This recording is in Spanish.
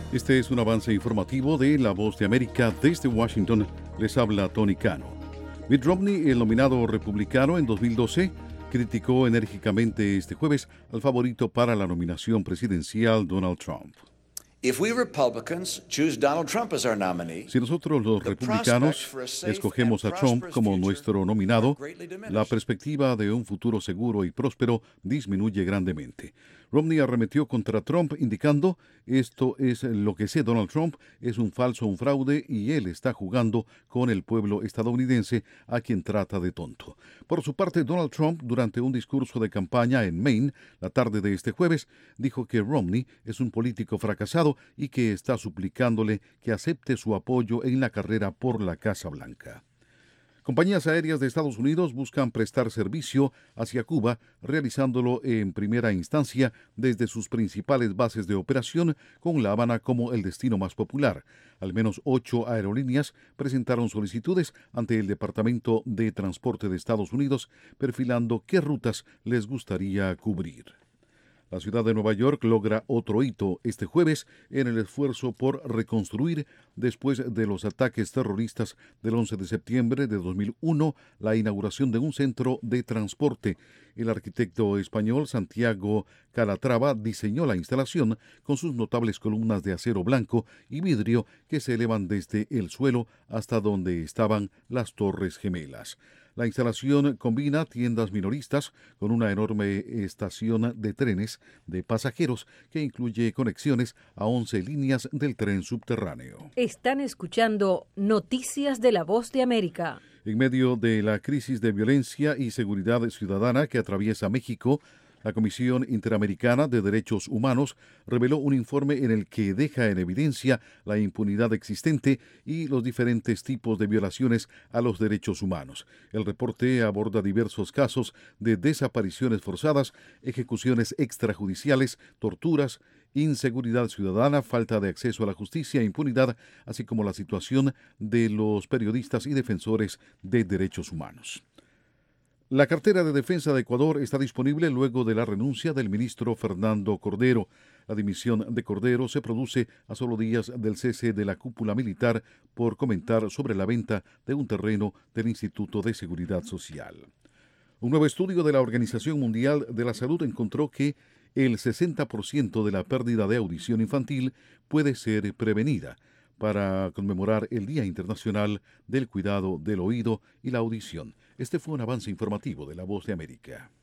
Este es un avance informativo de La Voz de América. Desde Washington les habla Tony Cano. Mitt Romney, el nominado republicano en 2012, criticó enérgicamente este jueves al favorito para la nominación presidencial, Donald Trump. Si nosotros los republicanos escogemos a Trump como nuestro nominado, la perspectiva de un futuro seguro y próspero disminuye grandemente. Romney arremetió contra Trump indicando: esto es lo que sé, Donald Trump es un falso, un fraude, y él está jugando con el pueblo estadounidense a quien trata de tonto. Por su parte, Donald Trump, durante un discurso de campaña en Maine la tarde de este jueves, dijo que Romney es un político fracasado y que está suplicándole que acepte su apoyo en la carrera por la Casa Blanca. Compañías aéreas de Estados Unidos buscan prestar servicio hacia Cuba, realizándolo en primera instancia desde sus principales bases de operación, con La Habana como el destino más popular. Al menos 8 aerolíneas presentaron solicitudes ante el Departamento de Transporte de Estados Unidos, perfilando qué rutas les gustaría cubrir. La ciudad de Nueva York logra otro hito este jueves en el esfuerzo por reconstruir, después de los ataques terroristas del 11 de septiembre de 2001, la inauguración de un centro de transporte. El arquitecto español Santiago Calatrava diseñó la instalación con sus notables columnas de acero blanco y vidrio que se elevan desde el suelo hasta donde estaban las Torres Gemelas. La instalación combina tiendas minoristas con una enorme estación de trenes de pasajeros que incluye conexiones a 11 líneas del tren subterráneo. Están escuchando Noticias de La Voz de América. En medio de la crisis de violencia y seguridad ciudadana que atraviesa México, la Comisión Interamericana de Derechos Humanos reveló un informe en el que deja en evidencia la impunidad existente y los diferentes tipos de violaciones a los derechos humanos. El reporte aborda diversos casos de desapariciones forzadas, ejecuciones extrajudiciales, torturas, inseguridad ciudadana, falta de acceso a la justicia e impunidad, así como la situación de los periodistas y defensores de derechos humanos. La cartera de defensa de Ecuador está disponible luego de la renuncia del ministro Fernando Cordero. La dimisión de Cordero se produce a solo días del cese de la cúpula militar por comentar sobre la venta de un terreno del Instituto de Seguridad Social. Un nuevo estudio de la Organización Mundial de la Salud encontró que el 60% de la pérdida de audición infantil puede ser prevenida. Para conmemorar el Día Internacional del Cuidado del Oído y la Audición. Este fue un avance informativo de La Voz de América.